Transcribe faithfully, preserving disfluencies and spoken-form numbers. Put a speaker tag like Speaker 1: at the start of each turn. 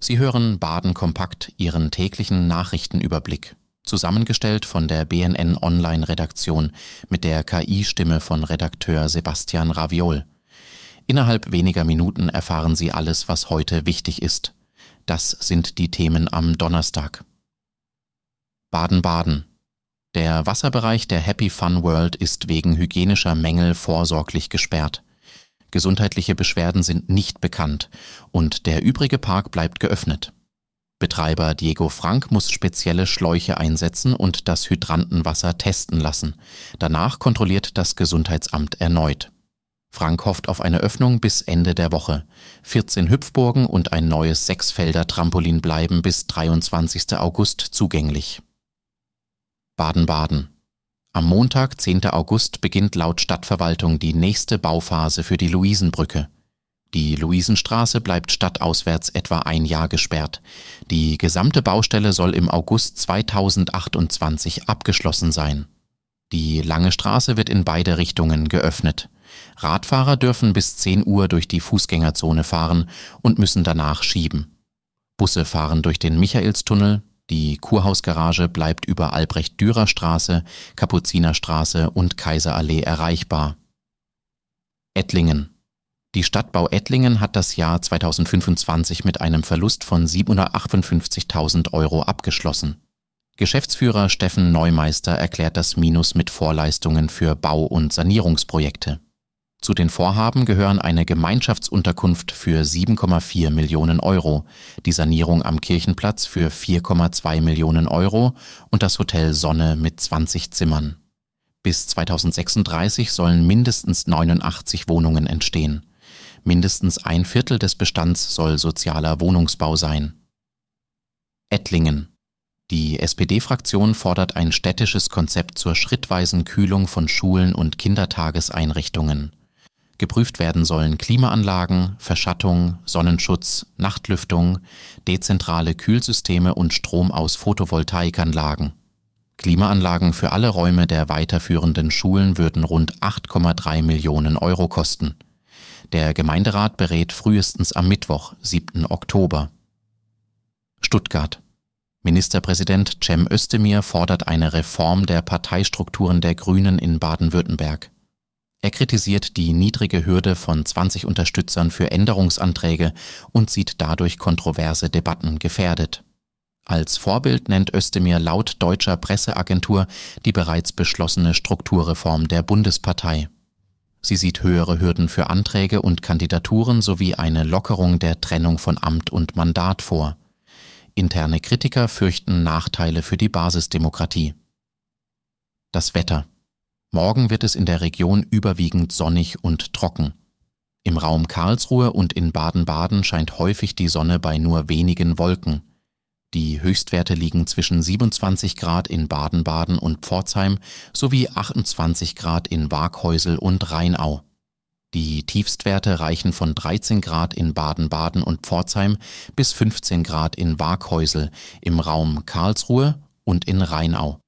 Speaker 1: Sie hören Baden kompakt, Ihren täglichen Nachrichtenüberblick, zusammengestellt von der B N N-Online-Redaktion mit der K I-Stimme von Redakteur Sebastian Raviol. Innerhalb weniger Minuten erfahren Sie alles, was heute wichtig ist. Das sind die Themen am Donnerstag. Baden-Baden. Der Wasserbereich der Happy Fun World ist wegen hygienischer Mängel vorsorglich gesperrt. Gesundheitliche Beschwerden sind nicht bekannt und der übrige Park bleibt geöffnet. Betreiber Diego Frank muss spezielle Schläuche einsetzen und das Hydrantenwasser testen lassen. Danach kontrolliert das Gesundheitsamt erneut. Frank hofft auf eine Öffnung bis Ende der Woche. vierzehn Hüpfburgen und ein neues Sechsfelder-Trampolin bleiben bis dreiundzwanzigsten August zugänglich. Baden-Baden. Am Montag, zehnten August, beginnt laut Stadtverwaltung die nächste Bauphase für die Luisenbrücke. Die Luisenstraße bleibt stadtauswärts etwa ein Jahr gesperrt. Die gesamte Baustelle soll im August zweitausendachtundzwanzig abgeschlossen sein. Die Lange Straße wird in beide Richtungen geöffnet. Radfahrer dürfen bis zehn Uhr durch die Fußgängerzone fahren und müssen danach schieben. Busse fahren durch den Michaelstunnel. Die Kurhausgarage bleibt über Albrecht-Dürer-Straße, Kapuzinerstraße und Kaiserallee erreichbar. Ettlingen. Die Stadtbau Ettlingen hat das Jahr zweitausendfünfundzwanzig mit einem Verlust von siebenhundertachtundfünfzigtausend Euro abgeschlossen. Geschäftsführer Steffen Neumeister erklärt das Minus mit Vorleistungen für Bau- und Sanierungsprojekte. Zu den Vorhaben gehören eine Gemeinschaftsunterkunft für sieben Komma vier Millionen Euro, die Sanierung am Kirchenplatz für vier Komma zwei Millionen Euro und das Hotel Sonne mit zwanzig Zimmern. Bis zweitausendsechsunddreißig sollen mindestens neunundachtzig Wohnungen entstehen. Mindestens ein Viertel des Bestands soll sozialer Wohnungsbau sein. Ettlingen. Die S P D-Fraktion fordert ein städtisches Konzept zur schrittweisen Kühlung von Schulen und Kindertageseinrichtungen. Geprüft werden sollen Klimaanlagen, Verschattung, Sonnenschutz, Nachtlüftung, dezentrale Kühlsysteme und Strom aus Photovoltaikanlagen. Klimaanlagen für alle Räume der weiterführenden Schulen würden rund acht Komma drei Millionen Euro kosten. Der Gemeinderat berät frühestens am Mittwoch, siebten Oktober. Stuttgart. Ministerpräsident Cem Özdemir fordert eine Reform der Parteistrukturen der Grünen in Baden-Württemberg. Er kritisiert die niedrige Hürde von zwanzig Unterstützern für Änderungsanträge und sieht dadurch kontroverse Debatten gefährdet. Als Vorbild nennt Özdemir laut deutscher Presseagentur die bereits beschlossene Strukturreform der Bundespartei. Sie sieht höhere Hürden für Anträge und Kandidaturen sowie eine Lockerung der Trennung von Amt und Mandat vor. Interne Kritiker fürchten Nachteile für die Basisdemokratie. Das Wetter. Morgen wird es in der Region überwiegend sonnig und trocken. Im Raum Karlsruhe und in Baden-Baden scheint häufig die Sonne bei nur wenigen Wolken. Die Höchstwerte liegen zwischen siebenundzwanzig Grad in Baden-Baden und Pforzheim sowie achtundzwanzig Grad in Waaghäusel und Rheinau. Die Tiefstwerte reichen von dreizehn Grad in Baden-Baden und Pforzheim bis fünfzehn Grad in Waaghäusel im Raum Karlsruhe und in Rheinau.